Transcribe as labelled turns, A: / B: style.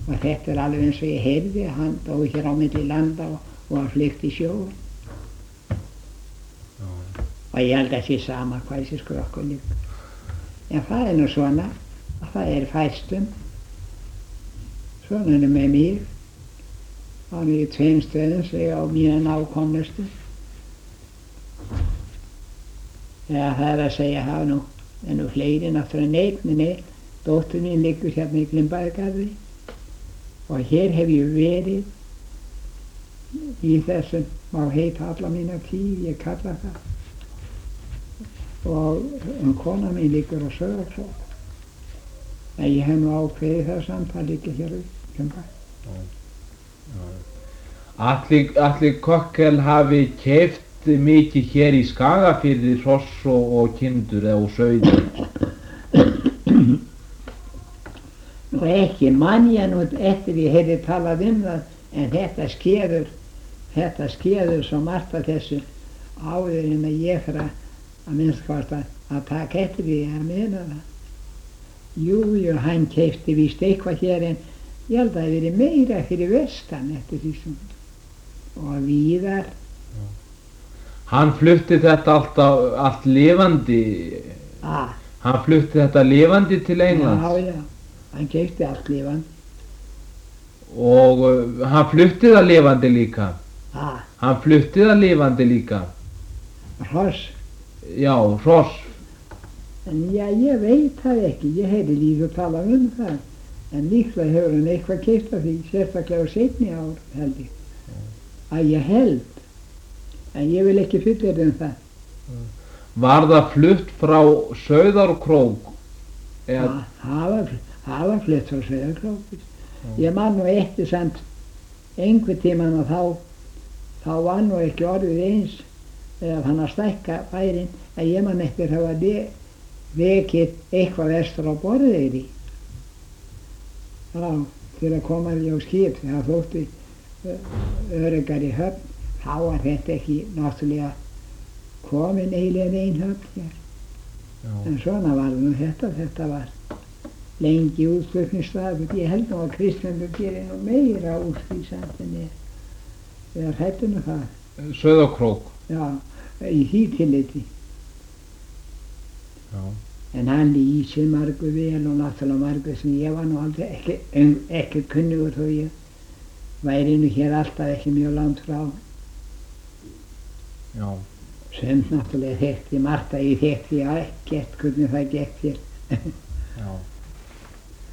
A: Og þetta alveg eins og ég heyrði, hann dó hér á milli landa og hann flykti í sjóinn. Og ég held að það sé sama hvað þessi skrokkur líka. En það nú svona, að það fæstum. Svona með mig. Það í 2 stöðum sem ég á mína nákomnustu. Ja, það að segja, það nú fleiri náttúrulega neinn. Dóttir mín liggur hérna í Glimbaðargarði. Og hér hef ég verið í þessum, má heita alla mína tíð, ég kalla það. Og kona mín liggur á Sauðárkrók. En ég hef nú ákveðið það samt að liggja hér í Glimbaðar.
B: Atli Kokkel hafi keypt mikið hér í Skagafirði hross og kindur eða sauðir.
A: Og ekki mann ég nú eftir ég heyrði talað það, en þetta skeður svo margt af þessu áður en að ég fyrir að minnst hvort að taka eftir því að meina það. Jú, hann keypti víst eitthvað hér, en ég held að það verið meira fyrir vestan eftir því sem og víðar.
B: Hann flutti þetta allt lifandi. Hann flutti þetta lifandi til Englands.
A: Já, hann keypti allt lifandi.
B: Og hann flutti það lifandi líka. Hann flutti það lifandi líka.
A: Hross?
B: Já, hross.
A: En ég veit það ekki, ég heyrði líka tala það. En líklega hefur hann eitthvað keypt af því, sérstaklega á seinni ár, held ég. Að ég held. En ég vil ekki fullyrða það.
B: Var það flutt frá Sauðárkrók?
A: Það var flutt frá Sauðárkrók. Ég man nú eftir samt einhvern tímann og þá var nú ekki orðið eins eða hann að stækka bærin, að ég man eftir að hafa vekið eitthvað vestur á Borðeyri. Já, til að koma á skip, það þótti öruggar í höfn. Þá var þetta ekki náttúrulega komin eiginlega ein höfn hér. En svona var nú þetta var lengi útflutningsstaður. Ég held nú að Kristmundur gerir nú meira úr því samt en ég hræddu nú það.
B: Sauðárkrók?
A: Já, í því tilliti. En hann lýsir margur vel og náttúrulega margur sem ég var nú aldrei ekki kunnugur þó ég væri nú hér alltaf ekki mjög langt frá.
B: Já.
A: Sem náttúrulega þekkti margt að ég þekkti ekkert hvernig það gekk hér.
B: Já.